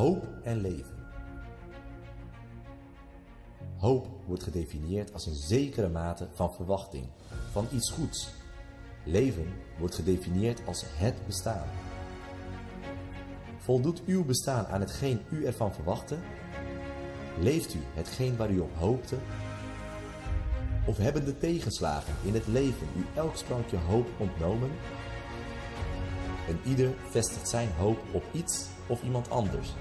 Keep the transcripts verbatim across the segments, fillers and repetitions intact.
hoop en leven. Hoop wordt gedefinieerd als een zekere mate van verwachting, van iets goeds. Leven wordt gedefinieerd als het bestaan. Voldoet uw bestaan aan hetgeen u ervan verwachtte? Leeft u hetgeen waar u op hoopte? Of hebben de tegenslagen in het leven u elk sprankje hoop ontnomen? En ieder vestigt zijn hoop op iets of iemand anders.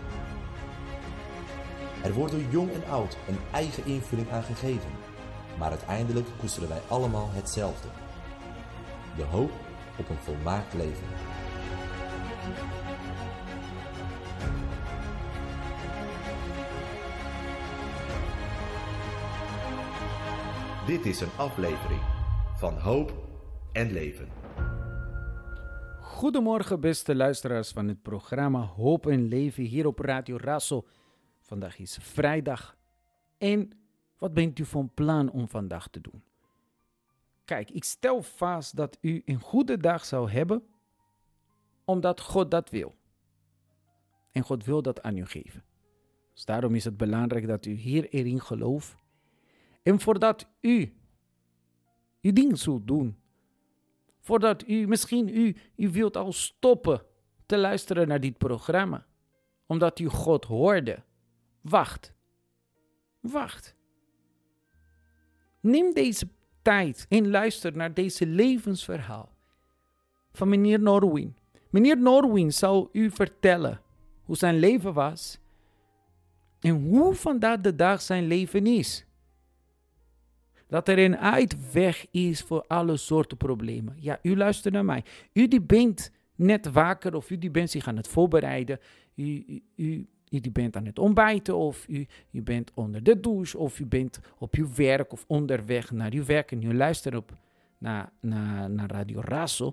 Er wordt door jong en oud een eigen invulling aan gegeven, maar uiteindelijk koesteren wij allemaal hetzelfde. De hoop op een volmaakt leven. Dit is een aflevering van Hoop en Leven. Goedemorgen beste luisteraars van het programma Hoop en Leven hier op Radio Razo. Vandaag is vrijdag. En wat bent u van plan om vandaag te doen? Kijk, ik stel vast dat u een goede dag zou hebben, omdat God dat wil. En God wil dat aan u geven. Dus daarom is het belangrijk dat u hier erin gelooft. En voordat u uw ding zult doen, voordat u, misschien u, u wilt al stoppen te luisteren naar dit programma, omdat u God hoorde. Wacht. Wacht. Neem deze tijd en luister naar deze levensverhaal van meneer Norwin. Meneer Norwin zal u vertellen hoe zijn leven was en hoe vandaag de dag zijn leven is. Dat er een uitweg is voor alle soorten problemen. Ja, u luistert naar mij. U die bent net wakker of u die bent zich aan het voorbereiden. U, u, u, u die bent aan het ontbijten of u, u bent onder de douche of u bent op uw werk of onderweg naar uw werk. En u luistert op naar, naar, naar Radio Razo.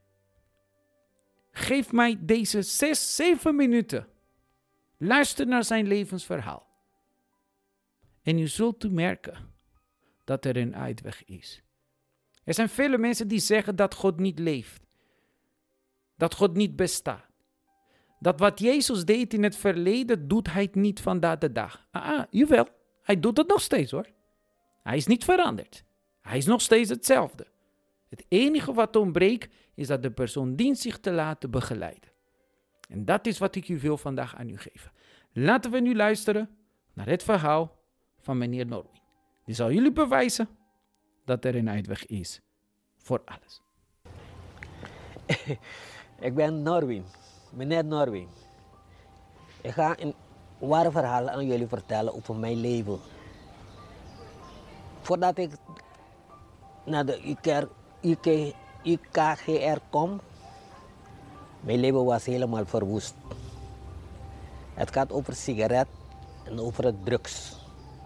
Geef mij deze zes, zeven minuten. Luister naar zijn levensverhaal. En u zult u merken dat er een uitweg is. Er zijn vele mensen die zeggen dat God niet leeft. Dat God niet bestaat. Dat wat Jezus deed in het verleden, doet hij het niet vandaag de dag. Ah, jawel, hij doet het nog steeds hoor. Hij is niet veranderd. Hij is nog steeds hetzelfde. Het enige wat ontbreekt, is dat de persoon dient zich te laten begeleiden. En dat is wat ik u wil vandaag aan u geven. Laten we nu luisteren naar het verhaal van meneer Norwin. Die zal jullie bewijzen dat er een uitweg is voor alles. Ik ben Norwin, meneer Norwin. Ik ga een ware verhaal aan jullie vertellen over mijn leven. Voordat ik naar de U K G R kom, mijn leven was helemaal verwoest. Het gaat over sigaret en over het drugs.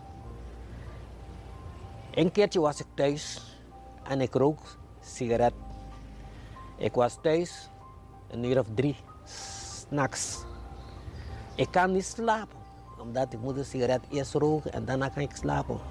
Een keertje was ik thuis en ik rook sigaret. Ik was thuis een uur of drie, 's nachts. Ik kan niet slapen, omdat ik moet een sigaret eerst roken en daarna kan ik slapen.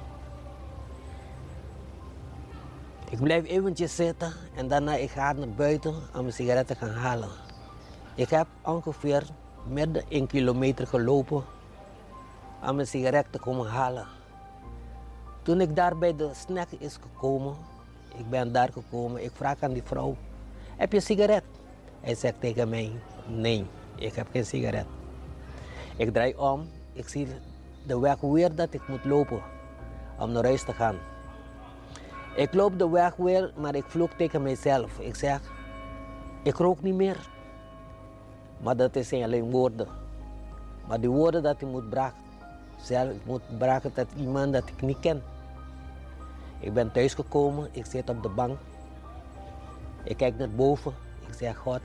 Ik blijf eventjes zitten en daarna ik ga naar buiten om mijn sigaret te gaan halen. Ik heb ongeveer meer dan een kilometer gelopen om mijn sigaret te komen halen. Toen ik daar bij de snack is gekomen, ik ben daar gekomen, ik vraag aan die vrouw, heb je een sigaret? Hij zegt tegen mij, nee, ik heb geen sigaret. Ik draai om, ik zie de weg weer dat ik moet lopen om naar huis te gaan. Ik loop de weg weer, maar ik vloek tegen mezelf. Ik zeg, ik rook niet meer. Maar dat zijn alleen woorden. Maar die woorden dat ik moet brengen, zelf, ik moet brengen dat iemand dat ik niet ken. Ik ben thuisgekomen, ik zit op de bank. Ik kijk naar boven, ik zeg God,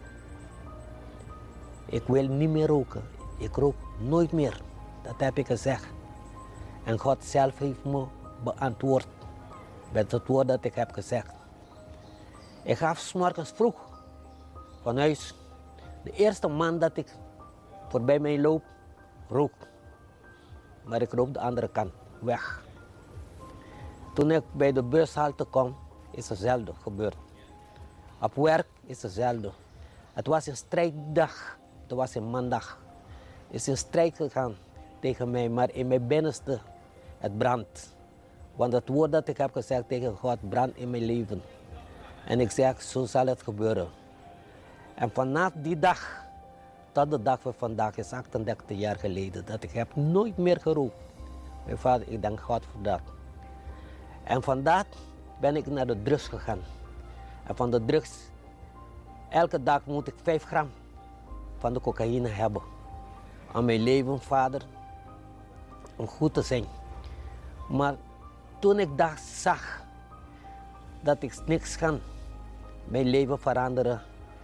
ik wil niet meer roken. Ik rook nooit meer, dat heb ik gezegd. En God zelf heeft me beantwoord met het woord dat ik heb gezegd. Ik ga 's morgens vroeg van huis. De eerste man dat ik voorbij mij loop, rook. Maar ik rook de andere kant, weg. Toen ik bij de bushalte kwam, is hetzelfde gebeurd. Op werk is hetzelfde. Het was een strijddag, het was een maandag. is in strijd gegaan tegen mij, maar in mijn binnenste, het brandt. Want het woord dat ik heb gezegd tegen God brandt in mijn leven. En ik zeg, zo zal het gebeuren. En vanaf die dag tot de dag van vandaag is achtendertig jaar geleden dat ik heb nooit meer gerookt. Mijn vader, ik dank God voor dat. En vandaar ben ik naar de drugs gegaan. En van de drugs, elke dag moet ik vijf gram van de cocaïne hebben. Om mijn leven, vader, om goed te zijn. Maar toen ik dat zag, dat ik niks kan, mijn leven veranderen.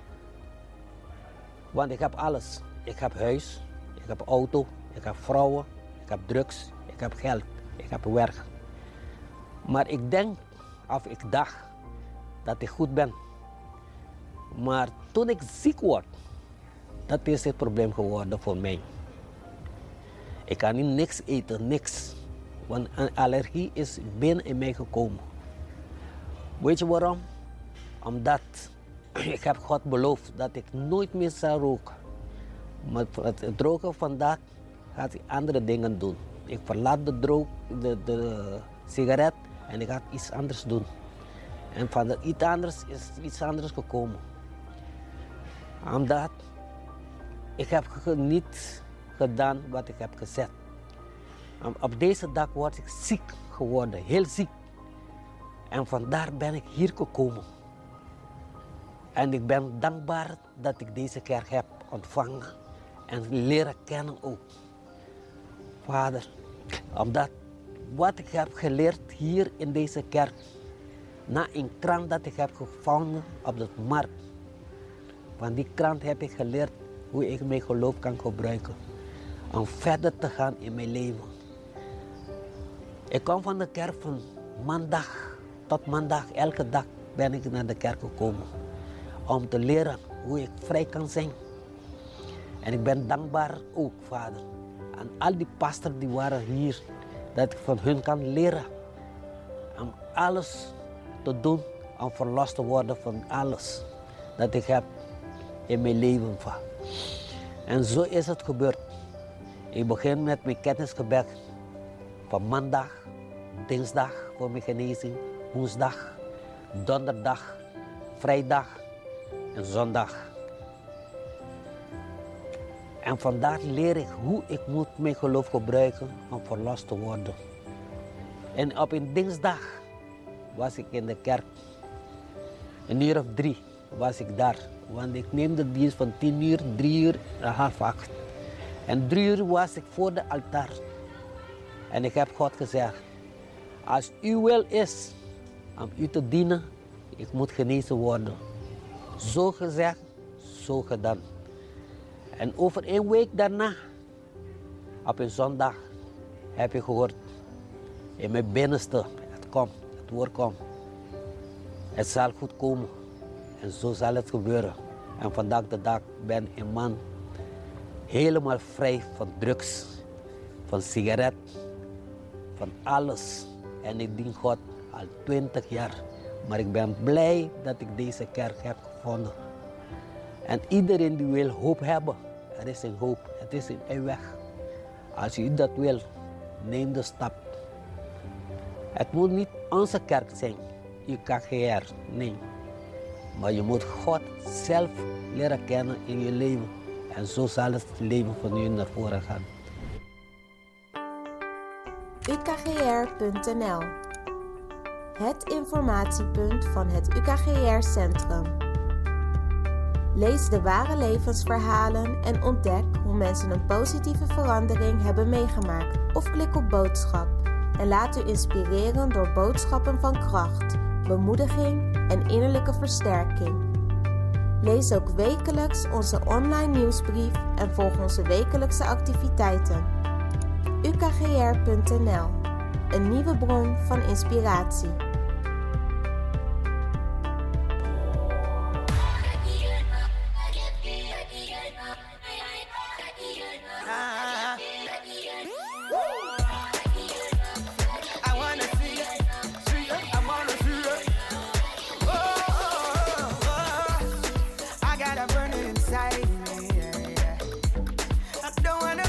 Want ik heb alles. Ik heb huis, ik heb auto, ik heb vrouwen, ik heb drugs, ik heb geld, ik heb werk. Maar ik denk, of ik dacht, dat ik goed ben. Maar toen ik ziek word, dat is het probleem geworden voor mij. Ik kan niet niks eten, niks. Want een allergie is binnen in mij gekomen. Weet je waarom? Omdat ik heb God beloofd dat ik nooit meer zal roken. Maar het roken vandaag gaat ik andere dingen doen. Ik verlaat de, droog, de, de sigaret en ik ga iets anders doen. En van iets anders is iets anders gekomen. Omdat ik heb niet gedaan wat ik heb gezegd. Op deze dag word ik ziek geworden, heel ziek. En vandaar ben ik hier gekomen. En ik ben dankbaar dat ik deze kerk heb ontvangen en leren kennen ook. Vader, omdat wat ik heb geleerd hier in deze kerk, na een krant dat ik heb gevonden op de markt. Van die krant heb ik geleerd hoe ik mijn geloof kan gebruiken om verder te gaan in mijn leven. Ik kom van de kerk van maandag tot maandag, elke dag ben ik naar de kerk gekomen. Om te leren hoe ik vrij kan zijn. En ik ben dankbaar ook, Vader, aan al die pastors die waren hier, dat ik van hun kan leren. Om alles te doen, om verlost te worden van alles dat ik heb in mijn leven. En zo is het gebeurd. Ik begin met mijn kennisgebed van maandag, dinsdag voor mijn genezing, woensdag, donderdag, vrijdag en zondag. En vandaar leer ik hoe ik moet mijn geloof gebruiken om verlost te worden. En op een dinsdag was ik in de kerk. Een uur of drie was ik daar. Want ik neem de dienst van tien uur, drie uur en half acht. En drie uur was ik voor de altaar. En ik heb God gezegd, als uw wil is om u te dienen, ik moet genezen worden. Zo gezegd, zo gedaan. En over een week daarna, op een zondag, heb je gehoord, in mijn binnenste, het komt, het woord komt. Het zal goed komen. En zo zal het gebeuren. En vandaag de dag ben ik een man helemaal vrij van drugs, van sigaret, van alles. En ik dien God al twintig jaar. Maar ik ben blij dat ik deze kerk heb gevonden. En iedereen die wil hoop hebben, er is een hoop, het is een weg. Als u dat wil, neem de stap. Het moet niet onze kerk zijn, U K G R, nee. Maar je moet God zelf leren kennen in je leven. En zo zal het leven van u naar voren gaan. U K G R punt N L, het informatiepunt van het U K G R-centrum. Lees de ware levensverhalen en ontdek hoe mensen een positieve verandering hebben meegemaakt. Of klik op boodschap en laat u inspireren door boodschappen van kracht, bemoediging en innerlijke versterking. Lees ook wekelijks onze online nieuwsbrief en volg onze wekelijkse activiteiten. U K G R punt N L, een nieuwe bron van inspiratie. Don't wanna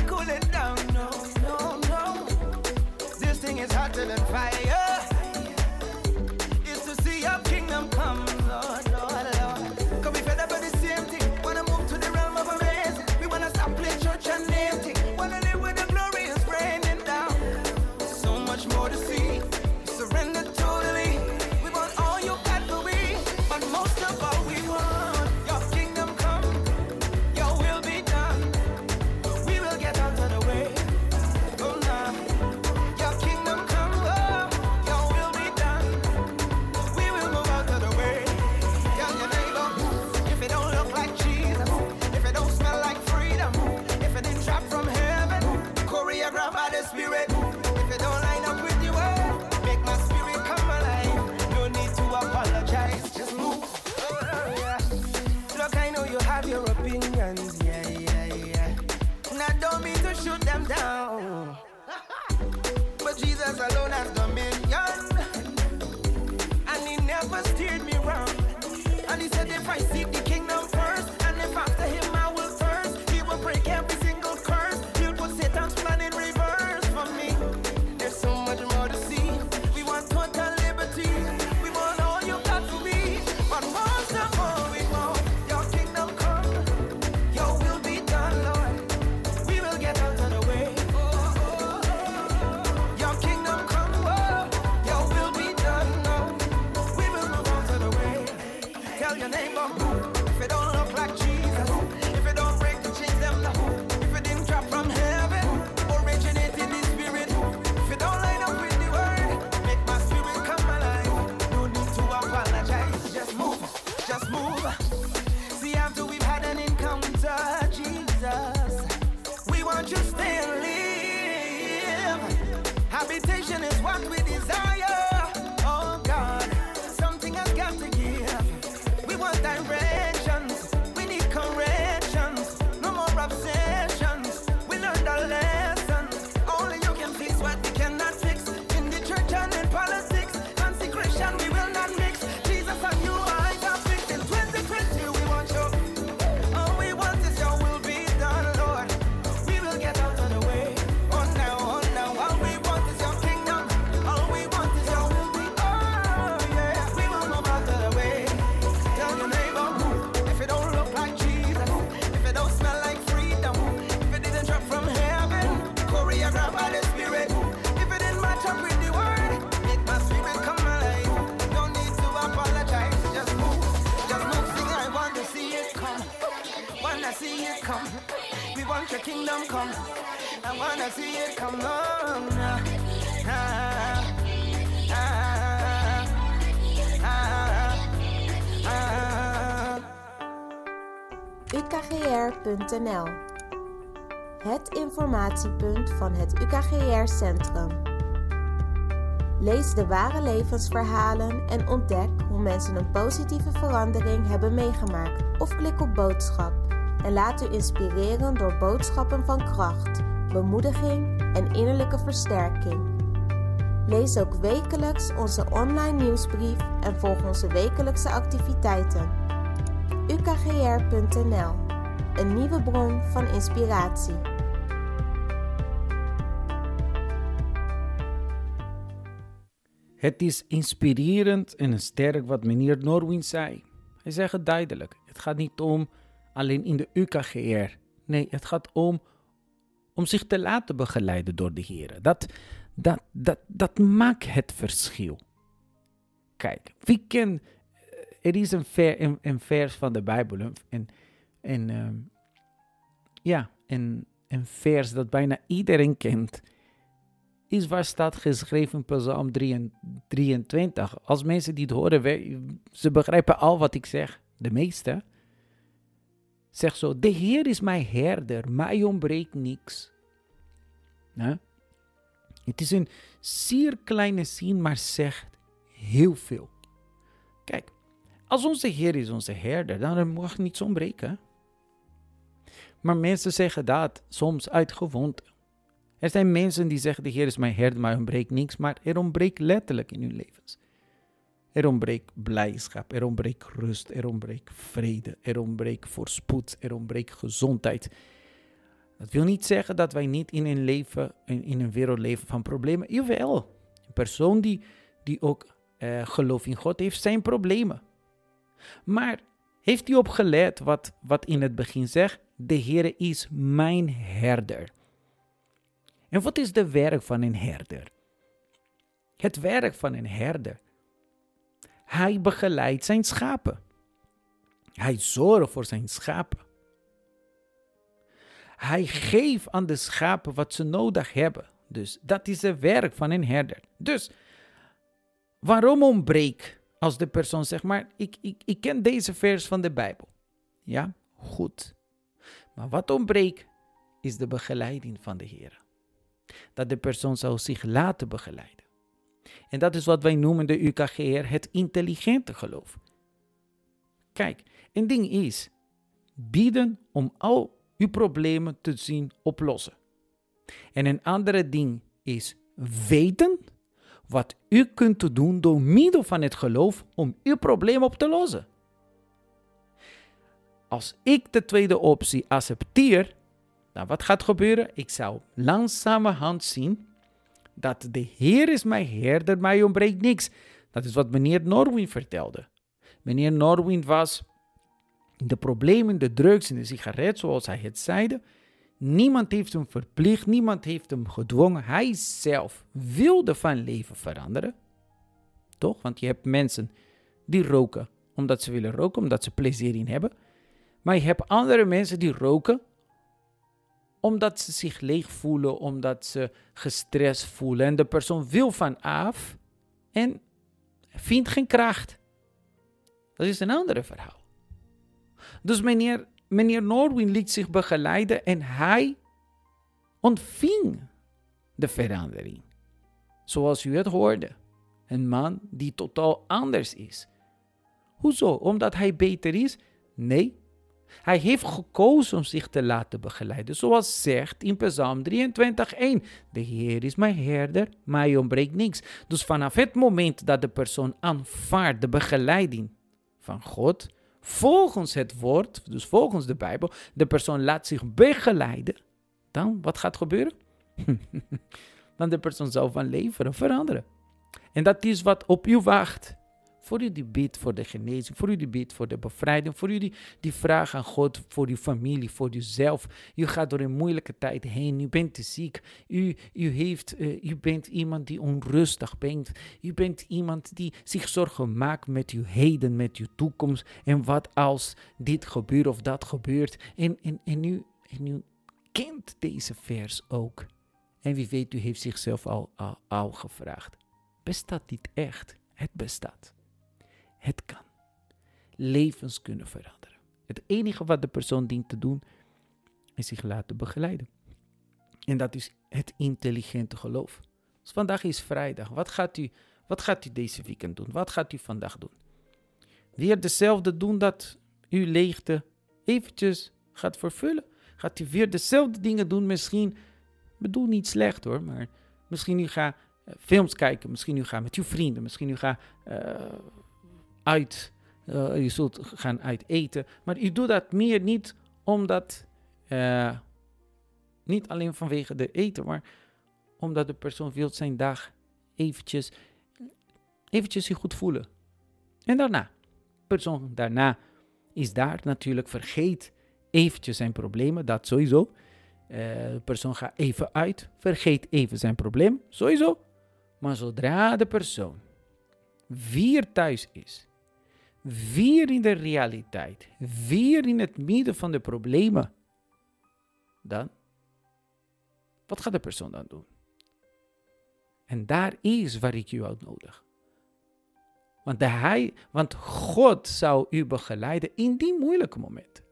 and fire is to see your kingdom come, Lord, Lord, Lord. Cause we fed up with the same thing. Wanna move to the realm of amazing. We wanna stop playing church and name thing. Wanna live with the glory is raining down. So much more to see. Surrender totally. We want all you got for we. But most of all we want your kingdom come. Your will be done. We will get out of the way. Oh nah. Your kingdom come. Oh, your will be done. We will move out of the way. Tell your neighbor, if it don't look like Jesus, if it don't smell like freedom, if it didn't drop from heaven, choreographed by the Spirit, if it don't line up with your word, make my spirit come alive. No need to apologize, just move. Oh, yeah. Look, I know you have your opinions, yeah, yeah, yeah. And I don't mean to shoot them down, but Jesus alone has dominion, and he never steered me wrong. And he said if I seek the kingdom first, and if after him I will first, he will break every single curse. He'll put Satan's plan in reverse for me. There's so much more to see. We want total liberty. We want all you got to be. But most of all we want your kingdom come. Your will be done, Lord. We will get out of the way. Oh, oh, oh. Your kingdom come. Oh, your will be done, no. We will move out of the way. Tell your neighbor, if it don't look like Jesus, if it don't break the chains, them no. If it didn't drop from heaven, originate in the spirit, if it don't line up with the word, make my spirit come alive. No need to apologize, just move, just move. See, after we've had an encounter, Jesus, we want you to stay and live. Habitation is what we desire. Oh God, something has got to give. We want directions, we need corrections, no more obsessions. We learned our lessons. Only you can fix what we cannot fix. In the church and in politics, consecration we will not mix. Jesus and you I got fixed. In twenty twenty we want you. All we want is your will be done, Lord. We will get out of the way. On now, on now. All we want is your kingdom. All we want is your will be. Oh yeah, we will move out of the way. Tell your neighbor, if it don't look like Jesus, if it don't smell like freedom, if it didn't drop from heaven, choreographed by the Spirit, if it didn't match up with the word, make my spirit come alive. No need to apologize, just move, just move. Sing, I want to see it come, wanna see it come. We want your kingdom come. I wanna see it come on. Ah, ah, ah, ah, ah. U K G R punt N L. Het informatiepunt van het U K G R-centrum. Lees de ware levensverhalen en ontdek hoe mensen een positieve verandering hebben meegemaakt. Of klik op boodschap en laat u inspireren door boodschappen van kracht, bemoediging en innerlijke versterking. Lees ook wekelijks onze online nieuwsbrief en volg onze wekelijkse activiteiten. U K G R punt N L. Een nieuwe bron van inspiratie. Het is inspirerend en sterk wat meneer Norwin zei. Hij zegt het duidelijk. Het gaat niet om alleen in de U K G R. Nee, het gaat om, om zich te laten begeleiden door de Heer. Dat, dat, dat, dat maakt het verschil. Kijk, wie kent... Er is een, ver, een, een vers van de Bijbel. En, en, um, ja, een, een vers dat bijna iedereen kent. Is waar staat geschreven in Psalm drieëntwintig. Als mensen die het horen, ze begrijpen al wat ik zeg. De meeste. Zeg zo, de Heer is mijn herder, mij ontbreekt niks. Nou, het is een zeer kleine zin, maar zegt heel veel. Kijk, als onze Heer is onze herder, dan mag niets ontbreken. Maar mensen zeggen dat soms uit gewoonte. Er zijn mensen die zeggen, de Heer is mijn herder, maar er ontbreekt niks. Maar er ontbreekt letterlijk in hun levens. Er ontbreekt blijdschap, er ontbreekt rust, er ontbreekt vrede, er ontbreekt voorspoed, er ontbreekt gezondheid. Dat wil niet zeggen dat wij niet in een, leven, in een wereld leven van problemen. Jawel, persoon die, die ook uh, geloof in God heeft zijn problemen. Maar heeft u opgelet wat, wat in het begin zegt? De Heere is mijn herder. En wat is de werk van een herder? Het werk van een herder. Hij begeleidt zijn schapen. Hij zorgt voor zijn schapen. Hij geeft aan de schapen wat ze nodig hebben. Dus dat is het werk van een herder. Dus waarom ontbreekt als de persoon zegt, maar ik, ik, ik ken deze vers van de Bijbel. Ja, goed. Maar wat ontbreekt is de begeleiding van de Heer. Dat de persoon zou zich laten begeleiden. En dat is wat wij noemen de U K G R, het intelligente geloof. Kijk, een ding is bieden om al uw problemen te zien oplossen. En een andere ding is weten wat u kunt doen door middel van het geloof om uw probleem op te lossen. Als ik de tweede optie accepteer, dan wat gaat gebeuren? Ik zou langzamerhand zien dat de Heer is mijn herder, mij ontbreekt niks. Dat is wat meneer Norwin vertelde. Meneer Norwin was de problemen, de drugs en de sigaret, zoals hij het zeide. Niemand heeft hem verplicht, niemand heeft hem gedwongen. Hij zelf wilde van leven veranderen. Toch? Want je hebt mensen die roken omdat ze willen roken, omdat ze plezier in hebben. Maar je hebt andere mensen die roken omdat ze zich leeg voelen, omdat ze gestrest voelen. En de persoon wil van af en vindt geen kracht. Dat is een ander verhaal. Dus meneer, meneer Norwin liet zich begeleiden en hij ontving de verandering. Zoals u het hoorde. Een man die totaal anders is. Hoezo? Omdat hij beter is? Nee. Hij heeft gekozen om zich te laten begeleiden. Zoals zegt in Psalm drieëntwintig één. De Heer is mijn herder, mij ontbreekt niks. Dus vanaf het moment dat de persoon aanvaardt de begeleiding van God, volgens het woord, dus volgens de Bijbel, de persoon laat zich begeleiden, dan wat gaat gebeuren? Dan de persoon zal van leven veranderen. En dat is wat op u wacht. Voor u die bidt voor de genezing, voor u die bidt voor de bevrijding, voor u die, die vraag aan God, voor uw familie, voor uzelf. U gaat door een moeilijke tijd heen, u bent te ziek, u, u, heeft, uh, u bent iemand die onrustig bent, u bent iemand die zich zorgen maakt met uw heden, met uw toekomst. En wat als dit gebeurt of dat gebeurt. En, en, en, u, en u kent deze vers ook. En wie weet, u heeft zichzelf al, al, al gevraagd. Bestaat dit echt? Het bestaat. Het kan. Levens kunnen veranderen. Het enige wat de persoon dient te doen, is zich laten begeleiden. En dat is het intelligente geloof. Dus vandaag is vrijdag. Wat gaat u, wat gaat u deze weekend doen? Wat gaat u vandaag doen? Weer dezelfde doen dat uw leegte eventjes gaat vervullen? Gaat u weer dezelfde dingen doen? Misschien, bedoel niet slecht hoor, maar misschien u gaat uh, films kijken. Misschien u gaat met uw vrienden. Misschien u gaat Uh, uit, uh, je zult gaan uit eten, maar u doet dat meer niet omdat, uh, niet alleen vanwege de eten, maar omdat de persoon wil zijn dag eventjes, eventjes zich goed voelen. En daarna, de persoon daarna is daar natuurlijk, vergeet eventjes zijn problemen, dat sowieso. Uh, de persoon gaat even uit, vergeet even zijn probleem, sowieso. Maar zodra de persoon weer thuis is, weer in de realiteit, weer in het midden van de problemen, dan, wat gaat de persoon dan doen? En daar is waar ik u uitnodig. Want, de hij, want God zou u begeleiden in die moeilijke momenten.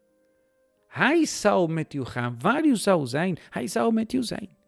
Hij zou met u gaan, waar u zou zijn, hij zou met u zijn.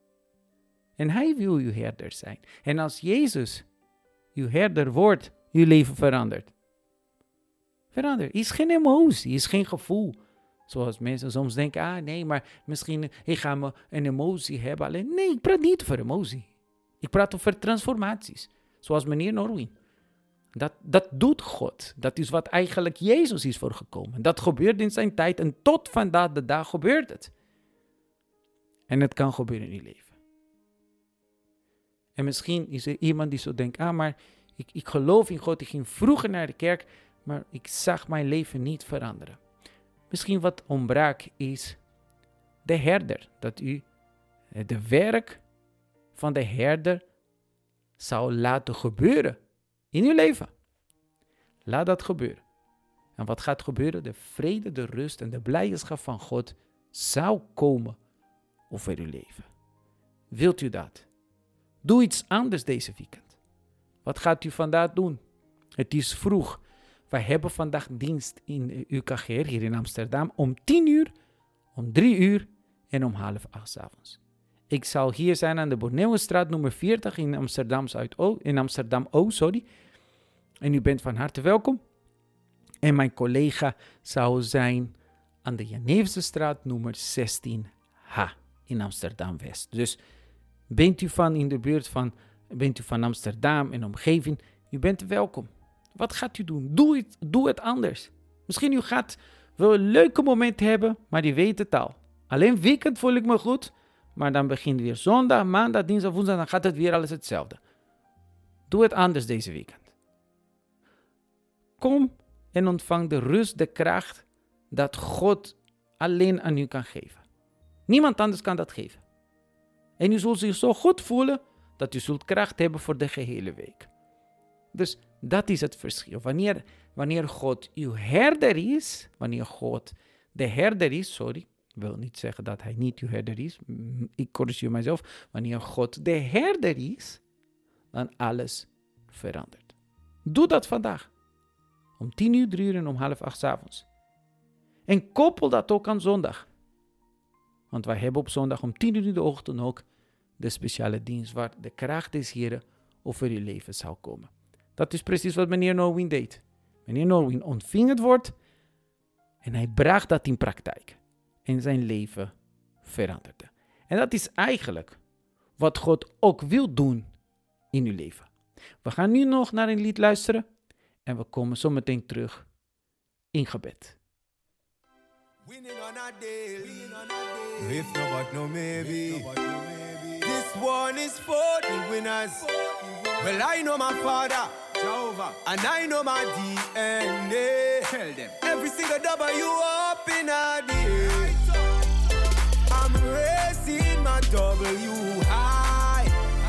En hij wil uw herder zijn. En als Jezus uw herder wordt, uw leven verandert. Verander. Is geen emotie, is geen gevoel. Zoals mensen soms denken, ah nee, maar misschien ik ga me een emotie hebben. Alleen, nee, ik praat niet over emotie. Ik praat over transformaties. Zoals meneer Norwin. Dat, dat doet God. Dat is wat eigenlijk Jezus is voor gekomen. Dat gebeurt in zijn tijd en tot vandaag de dag gebeurt het. En het kan gebeuren in uw leven. En misschien is er iemand die zo denkt, ah, maar ik, ik geloof in God. Ik ging vroeger naar de kerk, maar ik zag mijn leven niet veranderen. Misschien wat ontbrak is de herder. Dat u de werk van de herder zou laten gebeuren in uw leven. Laat dat gebeuren. En wat gaat gebeuren? De vrede, de rust en de blijdschap van God zou komen over uw leven. Wilt u dat? Doe iets anders deze weekend. Wat gaat u vandaag doen? Het is vroeg. Wij hebben vandaag dienst in U K G R hier in Amsterdam om tien uur, om drie uur en om half acht 's avonds. Ik zal hier zijn aan de Borneuwenstraat nummer veertig in Amsterdam Zuid-O, in Amsterdam O, sorry. En u bent van harte welkom. En mijn collega zou zijn aan de Jeneverstraat nummer zestien H in Amsterdam West. Dus bent u van in de buurt van, bent u van Amsterdam en omgeving, u bent welkom. Wat gaat u doen? Doe het, doe het anders. Misschien u gaat wel een leuke moment hebben, maar die weet het al. Alleen weekend voel ik me goed, maar dan begint weer zondag, maandag, dinsdag, woensdag, dan gaat het weer alles hetzelfde. Doe het anders deze weekend. Kom en ontvang de rust, de kracht dat God alleen aan u kan geven. Niemand anders kan dat geven. En u zult zich zo goed voelen dat u zult kracht hebben voor de gehele week. Dus dat is het verschil. Wanneer, wanneer God uw herder is, wanneer God de herder is, sorry, ik wil niet zeggen dat hij niet uw herder is, ik corrigeer mijzelf. Wanneer God de herder is, dan alles verandert. Doe dat vandaag. Om tien uur, drie uur en om half acht 's avonds. En koppel dat ook aan zondag. Want wij hebben op zondag om tien uur in de ochtend ook de speciale dienst waar de kracht des Heren over je leven zou komen. Dat is precies wat meneer Norwin deed. Meneer Norwin ontving het woord en hij bracht dat in praktijk. En zijn leven veranderde. En dat is eigenlijk wat God ook wil doen in uw leven. We gaan nu nog naar een lied luisteren en we komen zo meteen terug in gebed. Winning on a daily, if no but no maybe. This one is for the winners. Well, I know my Father, Jehovah, and I know my D N A. Tell them every single W up in a day. I'm raising my W high.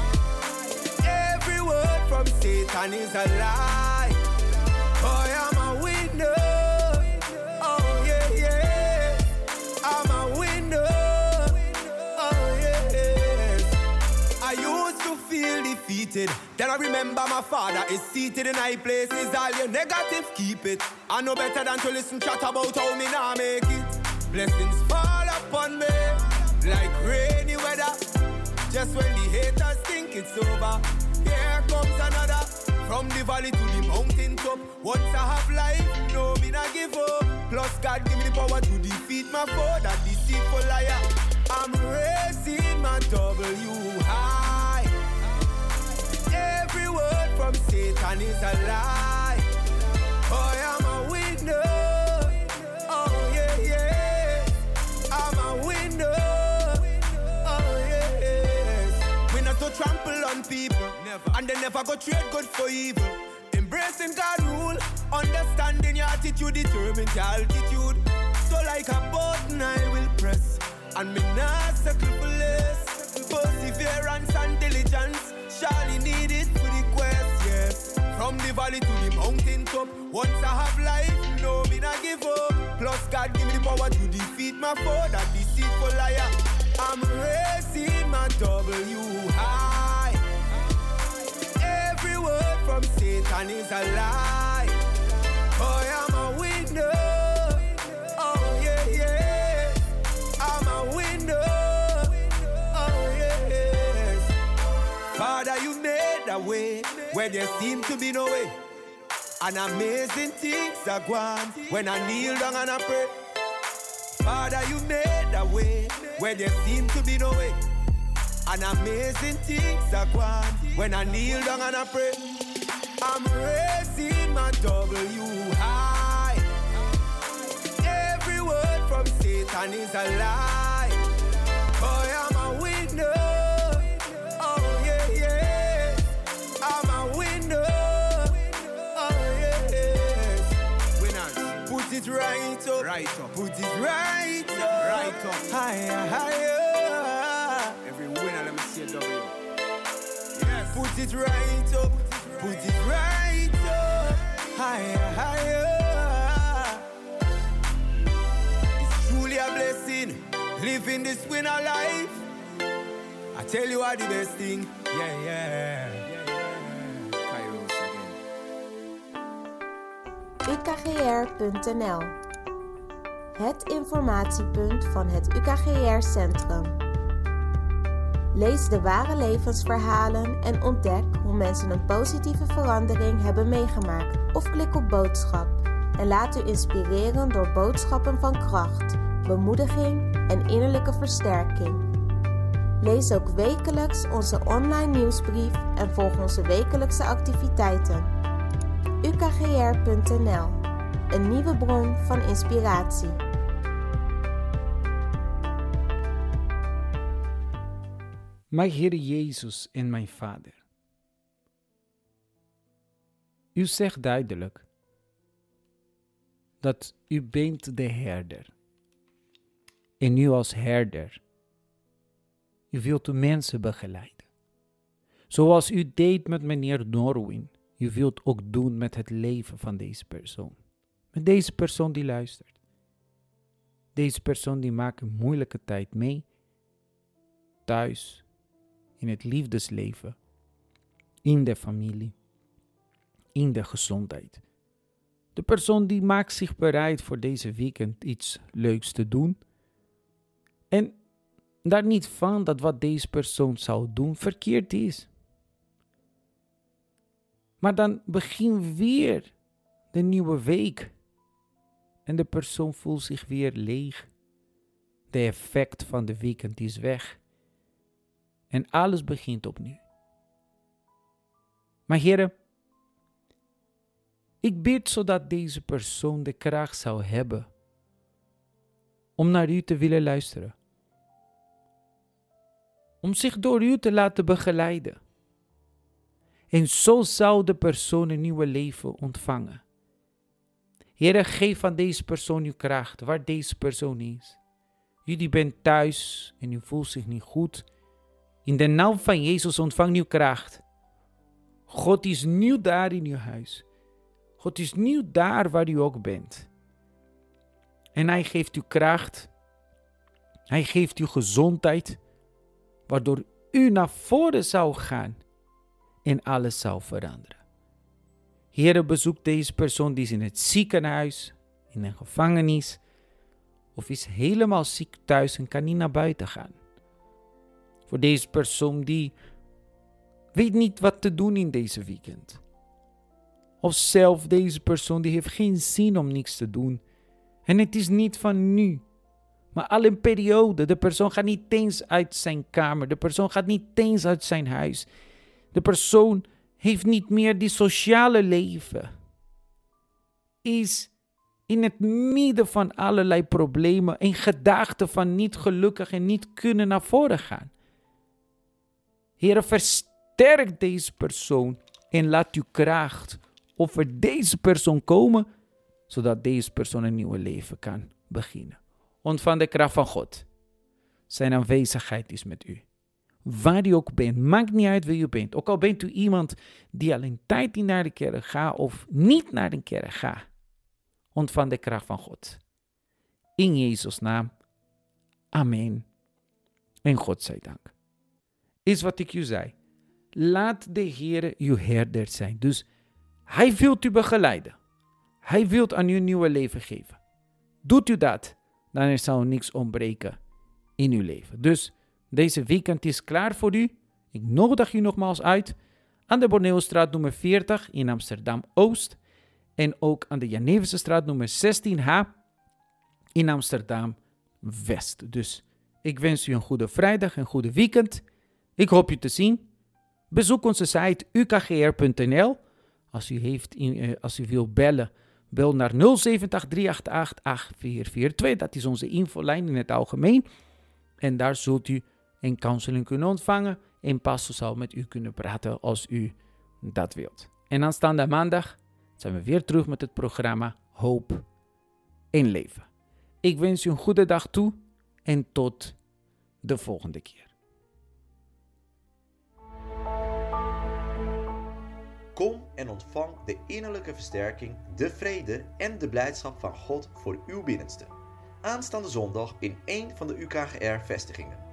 Every word from Satan is a lie. Boy, I'm a winner. Oh yeah, yeah. I'm a winner. Oh yes. I used to feel defeated. Then I remember my Father is seated in high places. All your negative, keep it. I know better than to listen chat about how me nah make it. Blessings fall upon me like rainy weather. Just when the haters think it's over, here comes another. From the valley to the mountain top. Once I have life, no me not give up. Plus God give me the power to defeat my foe, that deceitful liar. I'm raising my W high. Every word from Satan is a lie. Boy, I'm a winner. Oh yeah, yeah. I'm a winner. Oh yes. Winners don't trample on people. Never. And they never go trade good for evil. Embracing God's rule. Understanding your attitude determines your altitude. So like a button I will press. And me not sacrifice. Perseverance and diligence. Surely need it for the quest, yes. From the valley to the mountain top. Once I have life, no me not give up. Plus God give me the power to defeat my foe, that deceitful liar. I'm raising my W high. Every word from Satan is a lie. Boy, I'm a winner. Oh yeah, yeah. I'm a winner. Oh yes. Father, you made a way where there seemed to be no way. And amazing things are gone when I kneel down and I pray. Father, you made a way where there seemed to be no way. And amazing things are gone when I kneel down and I pray. I'm raising my W high. Every word from Satan is a lie. Boy, I'm a winner. Oh yeah, yeah. higher, higher. Every winner, let me see a W. Yes. Put it right up, put it right up. Higher, higher. It's truly a blessing, living this winner life. I tell you what the best thing, yeah, yeah. U K G R punt N L. Het informatiepunt van het U K G R-centrum. Lees de ware levensverhalen en ontdek hoe mensen een positieve verandering hebben meegemaakt. Of klik op boodschap en laat u inspireren door boodschappen van kracht, bemoediging en innerlijke versterking. Lees ook wekelijks onze online nieuwsbrief en volg onze wekelijkse activiteiten. U K G R punt N L. Een nieuwe bron van inspiratie. Mijn Heer Jezus en mijn Vader. U zegt duidelijk dat u bent de herder. En u als herder, u wilt de mensen begeleiden. Zoals u deed met meneer Norwin. U wilt ook doen met het leven van deze persoon. Met deze persoon die luistert. Deze persoon die maakt een moeilijke tijd mee. Thuis. In het liefdesleven. In de familie. In de gezondheid. De persoon die maakt zich bereid voor deze weekend iets leuks te doen. En daar niet van dat wat deze persoon zou doen verkeerd is. Maar dan begint weer de nieuwe week. En de persoon voelt zich weer leeg. De effect van de weekend is weg. En alles begint opnieuw. Maar heren, ik bid zodat deze persoon de kracht zou hebben om naar u te willen luisteren. Om zich door u te laten begeleiden. En zo zou de persoon een nieuwe leven ontvangen. Heere, geef aan deze persoon uw kracht, waar deze persoon is. U die bent thuis en u voelt zich niet goed. In de naam van Jezus ontvang uw kracht. God is nieuw daar in uw huis. God is nieuw daar waar u ook bent. En hij geeft u kracht. Hij geeft u gezondheid. Waardoor u naar voren zou gaan. En alles zou veranderen. Heere, bezoek deze persoon die is in het ziekenhuis, in een gevangenis, of is helemaal ziek thuis en kan niet naar buiten gaan. Voor deze persoon die weet niet wat te doen in deze weekend. Of zelf deze persoon die heeft geen zin om niks te doen. En het is niet van nu, maar al een periode. De persoon gaat niet eens uit zijn kamer. De persoon gaat niet eens uit zijn huis. De persoon heeft niet meer die sociale leven. Is in het midden van allerlei problemen en gedachten van niet gelukkig en niet kunnen naar voren gaan. Heere, versterk deze persoon en laat uw kracht over deze persoon komen, zodat deze persoon een nieuw leven kan beginnen. Ontvang de kracht van God. Zijn aanwezigheid is met u. Waar u ook bent, maakt niet uit wie u bent. Ook al bent u iemand die al een tijd niet naar de kerk gaat of niet naar de kerk gaat. Ontvang de kracht van God. In Jezus' naam. Amen. En God zij dank. Is wat ik u zei. Laat de Heer uw herder zijn. Dus hij wil u begeleiden. Hij wil aan u een nieuw leven geven. Doet u dat, dan er zal niks ontbreken in uw leven. Dus deze weekend is klaar voor u. Ik nodig u nogmaals uit aan de Borneostraat nummer veertig in Amsterdam-Oost. En ook aan de Jeneversestraat nummer zestien H in Amsterdam-West. Dus ik wens u een goede vrijdag, een goede weekend. Ik hoop u te zien. Bezoek onze site u k g r punt n l. Als u, heeft, als u wilt bellen, bel naar nul zeven acht drie acht acht acht vier vier twee. Dat is onze infolijn in het algemeen. En daar zult u een counseling kunnen ontvangen. En pastor zal met u kunnen praten als u dat wilt. En aanstaande maandag zijn we weer terug met het programma Hoop in Leven. Ik wens u een goede dag toe En tot de volgende keer. Kom en ontvang de innerlijke versterking, de vrede en de blijdschap van God voor uw binnenste. Aanstaande zondag in één van de U K G R-vestigingen.